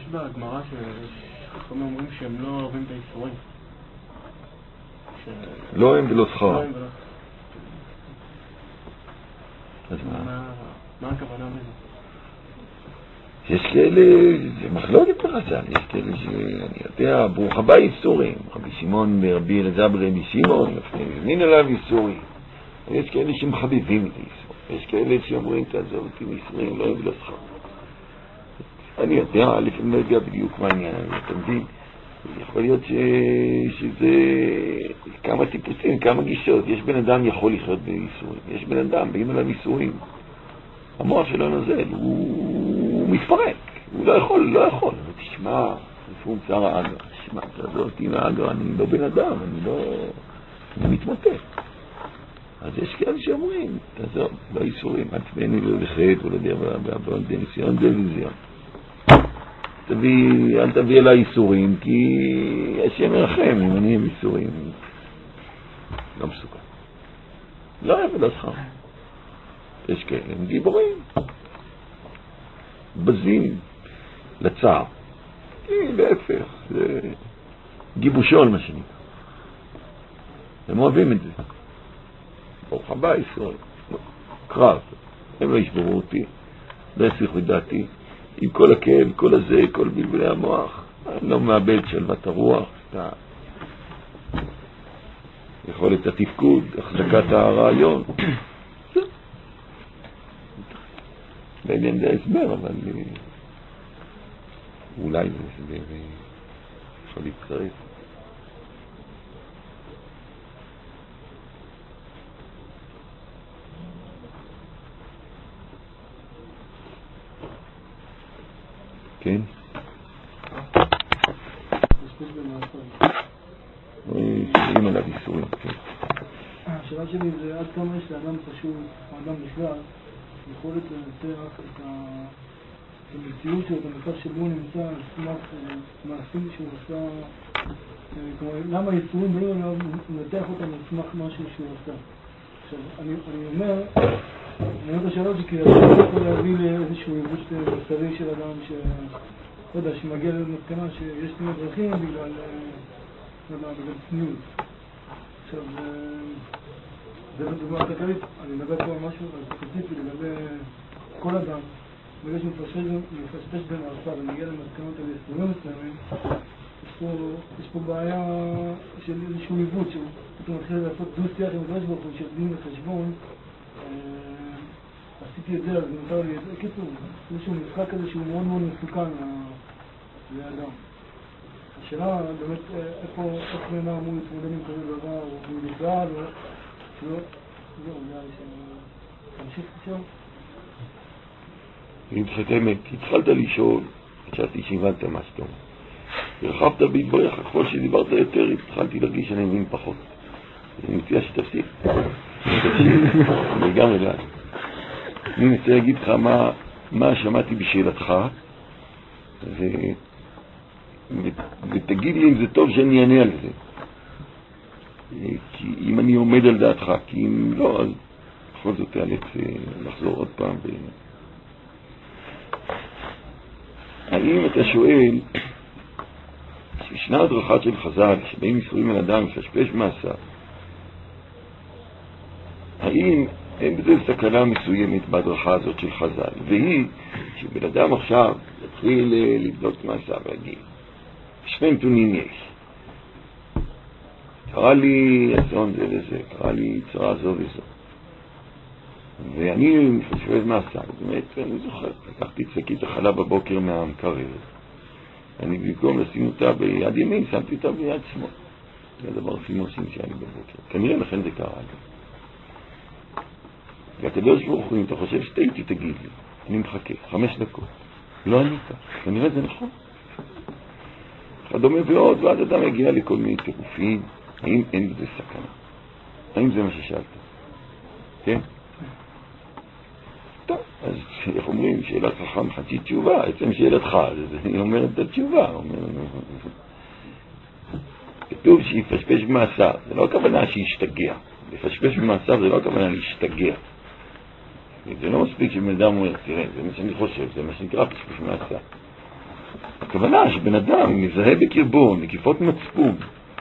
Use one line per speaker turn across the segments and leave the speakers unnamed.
בגמרא שחכמים אומרים שהם לא אוהבים את האיסורים.
לא אוהבים ולא שכר. אז
מה הכוונה בזה?
יש כאלה, זה מחלוקת בחז"ל, יש כאלה שאני יודע, ברוך הבא איסורים, רבי שמעון ורבי אלעזר ברבי שמעון, מין עליו איסורים. יש כאלה שמחבבים את האיסור, יש כאלה שאומרים תעזוב אותי מאיסורים, לא אוהב לשכר. אני יודע, לפעמים לא יודע בדיוק מה העניין, אתה מבין? יכול להיות שזה כמה טיפוסים, כמה גישות. יש בן אדם יכול לחיות באיסורים, יש בן אדם, באים עליו איסורים, המוח שלו נוזל, הוא מתפרק, הוא לא יכול. תשמע, לפעמים צער האגר, תשמע, תעזוב אותי מהאגר, אני לא בן אדם, אני מתמוטט. אז יש כאלה שאומרים, תעזוב, לא איסורים, עצבני לא לחט, ולא יודע, בניסיון דביזיון. אל תביא אליי איסורים, כי השם ירחם אם אני עם איסורים. לא מסוכן. לא אוהב את השכר. יש כאלה, הם גיבורים. בזים לצער. להפך, זה גיבושון מה שנקרא. הם אוהבים את זה. ברוך הבא איסורים. קרב. הם לא ישברו אותי. לא יסיחו את דעתי. עם כל הכאב, כל הזה, כל בלבלי המוח, אני לא מאבד שלוות הרוח, יכולת התפקוד, החזקת הרעיון. בעניין זה הסבר, אבל אולי זה יכול להתקרב. כן? שרים עליו איסורים, כן.
השאלה שלי זה עד כמה יש לאדם פשוט, האדם בכלל, יכולת לנצח את המציאות שלו, את המצב שבו הוא נמצא, על סמך מעשים שהוא עושה, כלומר, למה האיסורים באים עליו, לנתח אותם על סמך משהו שהוא עושה. עכשיו, אני אומר את השאלה הזאת כי אתה יכול להביא לאיזשהו עיוות מוסרי של אדם לא יודע, שמגיע למסקנה שיש תמיד דרכים בגלל צניעות. עכשיו, זה בדוגמה הכלכלית, אני מדבר פה על משהו ספציפי לגבי כל אדם, בגלל שמפשפש בין הרצאה ומגיע למסקנות על איסורים מסוימים, יש פה בעיה של איזשהו עיוות, שאתה מתחיל לעשות דו-שיח עם הקדוש ברוך הוא של דין וחשבון, עשיתי את זה, אז נותר לי את זה. קיצור, איזשהו משחק כזה שהוא מאוד מאוד מסוכן לאדם. השאלה באמת, איפה נאמר אמור להתמודד עם כזה דבר, או בכלל, או שלא, זהו, נראה לי תמשיך עכשיו.
אני מתחתמת, התחלת לשאול, חשבתי שהבנת מה שאתה אומר. הרחבת בהתברך, ככל שדיברת יותר, התחלתי להרגיש שאני מבין פחות. אני מציע שתפסיק. אני גם אליי. אני מנסה להגיד לך מה שמעתי בשאלתך, ותגיד לי אם זה טוב שאני אענה על זה. כי אם אני עומד על דעתך, כי אם לא, אז בכל זאת תיאלץ לחזור עוד פעם. האם אתה שואל, שישנה הדרכה של חז"ל, שבאים איסורים על אדם ופשפש מעשיו, האם אין בזה סכנה מסוימת בהדרכה הזאת של חז"ל, והיא שבן אדם עכשיו יתחיל לבדוק מעשיו ולהגיד, שני נתונים יש. קרא לי אסון זה וזה, קרא לי צרה זו וזו. ואני מפשפש מעשיו, באמת, אני זוכר, לקחתי שקית החלה בבוקר מהמקרר. אני במקום לשים אותה ביד ימין, שמתי אותה ביד שמאל. זה הדבר הכי מרשים שהיה לי בבוקר. כנראה לכן זה קרה לי. והקדוש ברוך הוא, אם אתה חושב שטעיתי, תגיד לי. אני מחכה, 5 דקות. לא ענית. כנראה זה נכון. אחד אומר ועוד, ועד אדם יגיע לכל מיני טירופים. האם אין בזה סכנה? האם זה מה ששאלת? כן? טוב, אז איך אומרים? שאלת חכם חצי תשובה. עצם שאלתך, אני אומר את התשובה. כתוב שיפשפש במעשיו. זה לא הכוונה שישתגע. לפשפש במעשיו זה לא הכוונה להשתגע. זה לא מספיק שבן אדם אומר, תראה, זה מה שאני חושב, זה מה שנקרא פשפש במעשיו. הכוונה שבן אדם מזהה בקרבו נקיפות מצפון,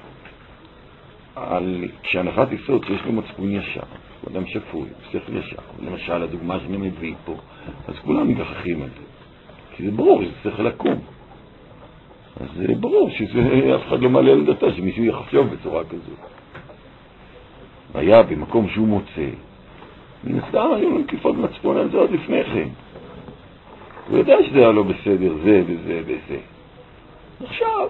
כשהנחת יסוד שיש לו מצפון ישר, הוא אדם שפוי, שכל ישר, למשל הדוגמה שאני מביא פה, אז כולם מתגחכים על זה, כי זה ברור שזה שכל לקום, אז זה ברור שאף אחד לא מעלה על דעתו שמישהו יחשוב בצורה כזאת. היה במקום שהוא מוצא, מן הסתם היו לו נקיפות מצפון על זה עוד לפני כן, הוא יודע שזה היה לא בסדר, זה וזה וזה. עכשיו,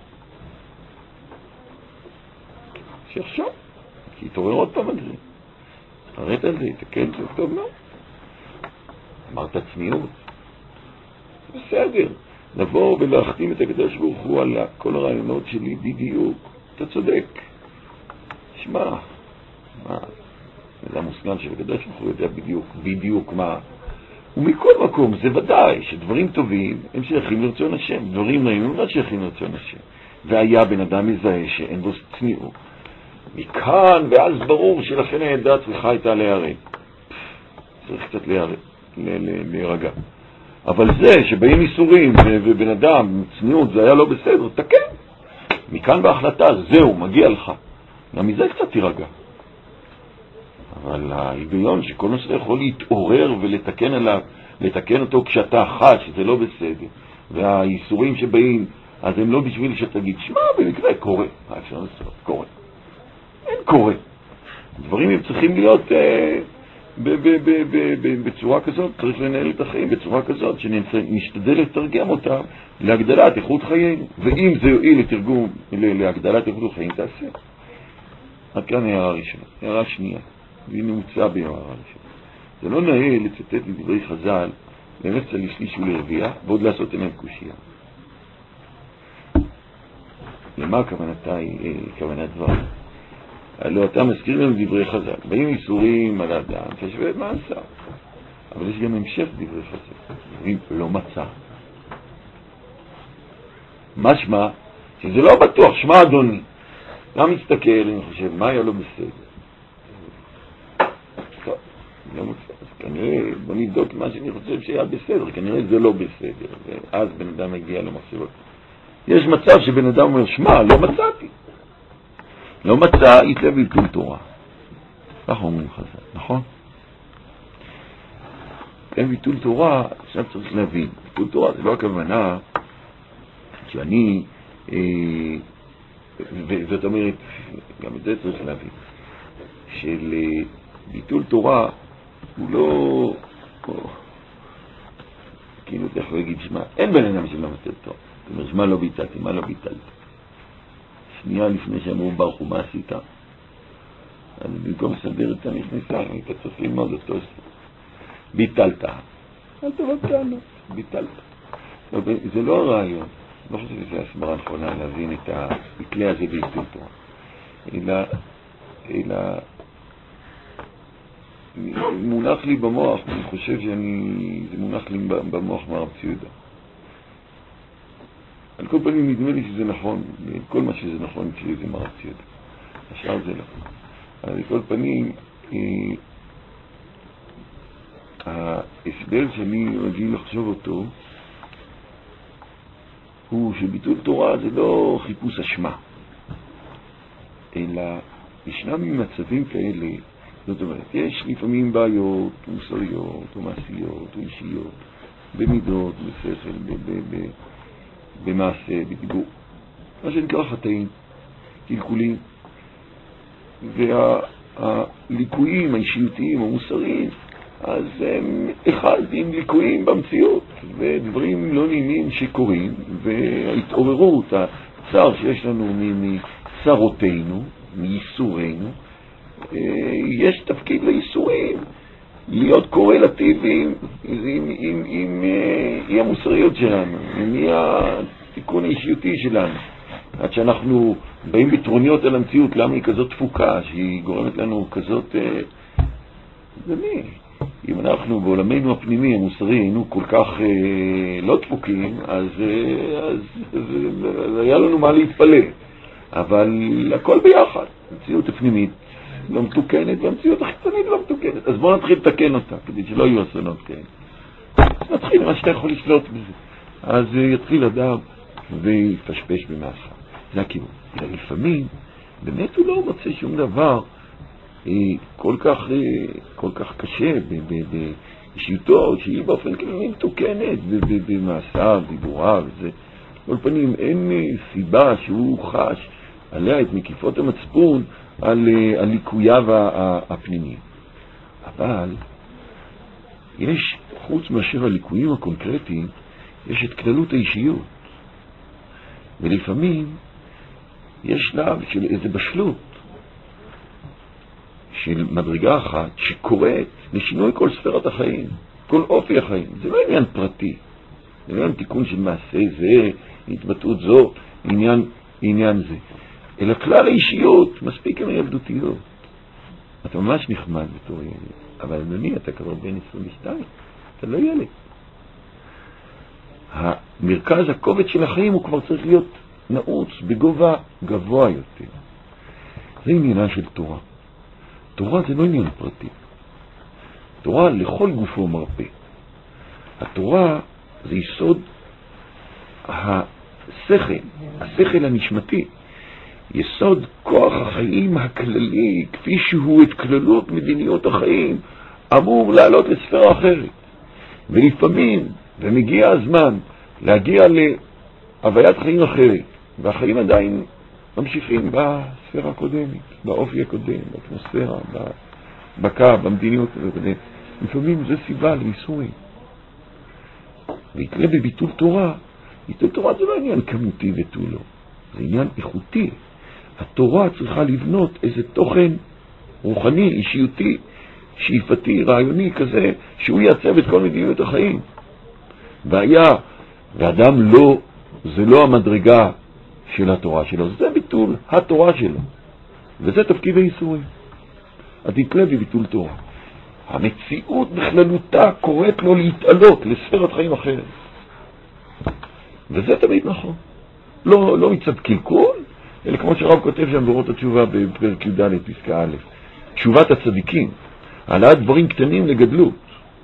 שיחשוב, כי יתעורר עוד פעם על זה. הראת על זה, יתקן, זה טוב מאוד. אמרת צניעות. בסדר, לבוא ולהחתים את הקדוש ברוך הוא על כל הרעיונות שלי בדיוק. אתה צודק. שמע, זה המוסגן של הקדוש ברוך הוא יודע בדיוק מה. ומכל מקום זה ודאי שדברים טובים הם שייכים לרצון השם, דברים רעים הם לא שייכים לרצון השם. והיה בן אדם מזהה שאין בו צניעות. מכאן ואז ברור שלכן העדה צריכה הייתה להיהרג. צריך קצת להירגע. אבל זה שבאים איסורים ובן אדם צניעות זה היה לא בסדר, תקן. מכאן בהחלטה, זהו, מגיע לך. גם מזה קצת תירגע. אבל ההיגיון שכל נושא יכול להתעורר ולתקן עליו, לתקן אותו כשאתה חש שזה לא בסדר, והאיסורים שבאים, אז הם לא בשביל שתגיד, שמע, במקרה קורה. אפשר לעשות, קורה. אין קורה. דברים הם צריכים להיות בצורה כזאת, צריך לנהל את החיים בצורה כזאת, שנשתדל לתרגם אותם להגדלת איכות חיינו. ואם זה יועיל לתרגום, להגדלת איכות החיים, תעשה. עד כאן הערה ראשונה. הערה שנייה. והיא נמצאה בהערה ראשונה. זה לא נאה לצטט מדברי חז"ל, לנצל לשליש ולרביע, ועוד לעשות אמת קושייה. למה כוונת דבר? הלוא אתה מזכיר לנו דברי חז"ל. באים איסורים על האדם, תשווה את מעשה. אבל יש גם המשך דברי חז"ל. דברים לא מצא. משמע, שזה לא בטוח, שמע אדוני. גם מסתכל, אני חושב, מה היה לו בסדר? טוב, לא מוצא. אז כנראה, בוא נבדוק מה שאני חושב שהיה בסדר. כנראה זה לא בסדר. ואז בן אדם מגיע למחשבות. יש מצב שבן אדם אומר, שמע, לא מצאתי. לא מצא, יתלה ביטול תורה. ככה אומרים חז"ל, נכון? כן, ביטול תורה, עכשיו צריך להבין. ביטול תורה זה לא הכוונה שאני, וזאת אומרת, גם את זה צריך להבין, של ביטול תורה הוא לא, כאילו אתה יכול להגיד, שמה, אין בן אדם שלא מצא תורה. זאת אומרת, שמה לא ביטלתי, מה לא ביטלתי? שנייה לפני שאמרו ברוך הוא מה עשית, אז במקום לסדר את המכנסה, היית צריך ללמוד אותו. ביטלת. אל תבטלנו, ביטלת. זה לא הרעיון. לא חושב שזה הסברה נכונה להבין את הכלי הזה ביטול תורה. אלא מונח לי במוח, אני חושב זה מונח לי במוח מהרב ציודה. על כל פנים נדמה לי שזה נכון, כל מה שזה נכון אצלי זה מהרב ציודה. השאר זה לא. על כל פנים, ההסבר שאני רגיל לחשוב אותו, הוא שביטול תורה זה לא חיפוש אשמה, אלא ישנם מצבים כאלה, זאת אומרת, יש לפעמים בעיות מוסריות או מעשיות או אישיות, במידות, בשכל, במעשה, בדיבור, מה שנקרא חטאים, קלקולים, והליקויים האישיותיים המוסריים, אז הם אחד עם ליקויים במציאות, ודברים לא נעימים שקורים, וההתעוררות, הצער שיש לנו מצרותינו, מייסורינו, יש תפקיד לייסורים, להיות קורלטיביים עם המוסריות שלנו, עם התיקון האישיותי שלנו. עד שאנחנו באים בתרוניות על המציאות, למה היא כזאת תפוקה, שהיא גורמת לנו כזאת... זה מי? אם אנחנו בעולמנו הפנימי המוסרי היינו כל כך לא תפוקים, אז היה לנו מה להתפלא. אבל הכל ביחד. המציאות הפנימית לא מתוקנת, והמציאות החיצונית לא מתוקנת. אז בואו נתחיל לתקן אותה, כדי שלא יהיו אסונות כאלה. אז נתחיל מה שאתה יכול לשלוט בזה. אז יתחיל אדם ויפשפש במעשה. זה הכיוון. לפעמים באמת הוא לא מוצא שום דבר כל כך קשה באישיותו, שהיא באופן כללי מתוקנת במעשה, דיבורה וזה. כל פנים אין סיבה שהוא חש עליה את מקיפות המצפון על ליקוייו הפנימיים. אבל יש, חוץ מאשר הליקויים הקונקרטיים, יש את כללות האישיות. ולפעמים יש שלב של איזו בשלות של מדרגה אחת שקוראת לשינוי כל ספרת החיים, כל אופי החיים. זה לא עניין פרטי, זה לא עניין תיקון של מעשה זה, התבטאות זו, עניין זה. אלא כלל האישיות מספיק עם הילדותיות. אתה ממש נחמד בתור ילד, אבל אדוני, אתה כבר בן 22, אתה לא ילד. המרכז הכובד של החיים הוא כבר צריך להיות נעוץ בגובה גבוה יותר. זה עניינה של תורה. תורה זה לא עניין פרטי. תורה לכל גופו מרפא. התורה זה יסוד השכל הנשמתי. יסוד כוח החיים הכללי, כפי שהוא את כללות מדיניות החיים, אמור לעלות לספירה אחרת. ולפעמים, ומגיע הזמן, להגיע להוויית חיים אחרת, והחיים עדיין ממשיכים בספירה הקודמת, באופי הקודם, באטמוספירה, בקו, במדיניות הקודמת. לפעמים זה סיבה לניסויים. ויקרה בביטול תורה, ביטול תורה זה לא עניין כמותי ותו לא, זה עניין איכותי. התורה צריכה לבנות איזה תוכן רוחני, אישיותי, שאיפתי, רעיוני כזה, שהוא יעצב את כל מדיניות החיים. ואדם לא, זה לא המדרגה של התורה שלו, זה ביטול התורה שלו. וזה תפקיד האיסורים. אז תתלה בביטול תורה. המציאות בכללותה קוראת לו להתעלות לספרת חיים אחרת. וזה תמיד נכון. לא מצד קלקול, אלא כמו שרב כותב שם באורות התשובה בפרק י"ד פסקה א', תשובת הצדיקים, העלאת דברים קטנים לגדלות,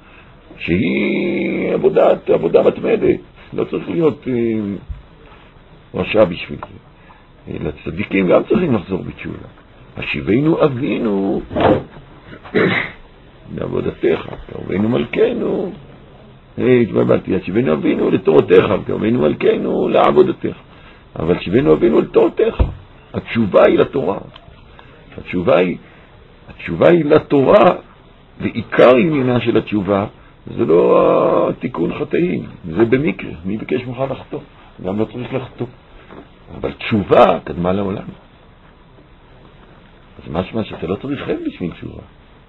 שהיא עבודה מתמדת, לא צריך להיות רשע בשביל זה. לצדיקים גם צריכים לחזור בתשובה. השיבנו אבינו לעבודתך, קרבנו מלכנו, התבלבלתי, השיבנו אבינו לתורתך, קרבנו מלכנו לעבודתך. אבל שיבנו אבינו לתורתך. התשובה היא לתורה. התשובה היא לתורה, ועיקר עניינה של התשובה, זה לא תיקון חטאים, זה במקרה. מי ביקש ממך לחטוא? גם לא צריך לחטוא. אבל תשובה קדמה לעולם. אז משמע שאתה לא צריך חן בשביל תשובה.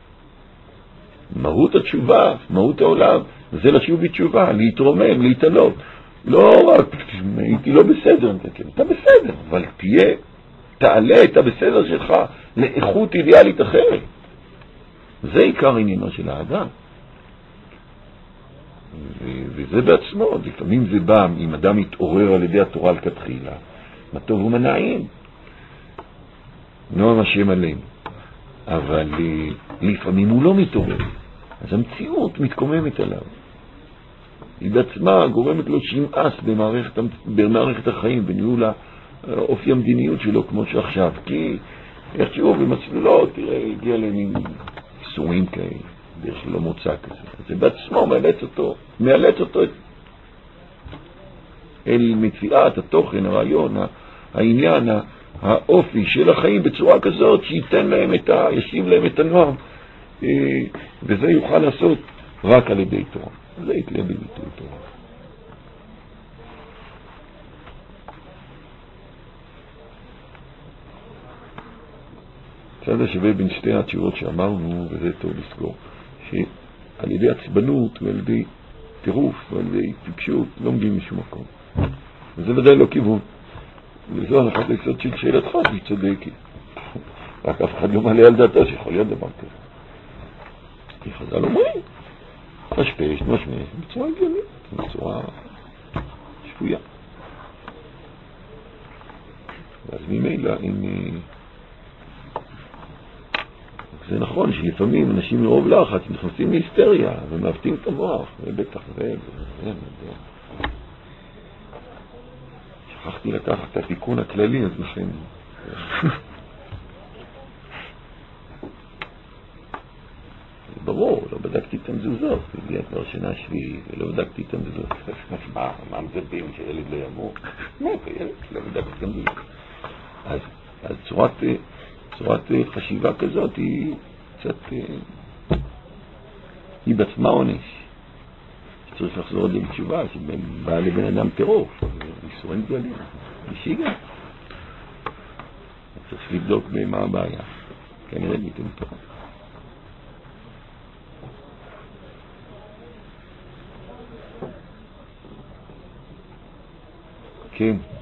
מהות התשובה, מהות העולם, זה לשוב בתשובה, להתרומם, להתעלות. לא רק, הייתי לא בסדר, אתה בסדר, אבל תעלה את הבסדר שלך לאיכות אידיאלית אחרת. זה עיקר עניינו של האדם. וזה בעצמו, לפעמים זה בא, אם אדם מתעורר על ידי התורה לכתחילה, מה טוב ומנעים. נועם השם עלינו. אבל לפעמים הוא לא מתעורר. אז המציאות מתקוממת עליו. היא בעצמה גורמת לו שמאס במערכת החיים, בניהול האופי המדיניות שלו כמו שעכשיו. כי איכשהו במסלולות, תראה, הגיע למין איסורים כאלה, דרך שלא מוצא כזה. אז זה בעצמו מאלץ אותו אל מציאת התוכן, הרעיון, העניין, האופי של החיים בצורה כזאת שייתן להם ישיב להם את הנועם, וזה יוכל לעשות רק על ידי תורה. זה יתלה בביטול תורה. צד השווה בין שתי התשובות שאמרנו, וזה טוב לזכור, שעל ידי עצבנות ועל ידי טירוף ועל ידי טיפשות לא מגיעים משום מקום. וזה ודאי לא כיוון. וזו הנחת היסוד של שאלתך, היא צודקת. רק אף אחד לא מעלה על דעתו שיכול להיות דבר כזה. כי חז"ל אומרים, משפש, בצורה הגיונית, בצורה שפויה. ואז ממילא, זה נכון שלפעמים אנשים מרוב לחץ נכנסים להיסטריה ומאבטים את המוח, ובטח שכחתי לקחת את התיקון הכללי, אז לכן... ברור, לא בדקתי את המזוזות, הגיעה כבר שנה שביעית, ולא בדקתי את המזוזות. מה מצפים שילד לא ימות? לא, ילד לא בדקתי את המזוזות. אז צורת חשיבה כזאת היא קצת... היא בעצמה עונש. שצריך לחזור עליהם תשובה, שבא לבן אדם טירוף, איסורים גדולים, משיגה. צריך לבדוק במה הבעיה. כנראה ניתן טוב. כן.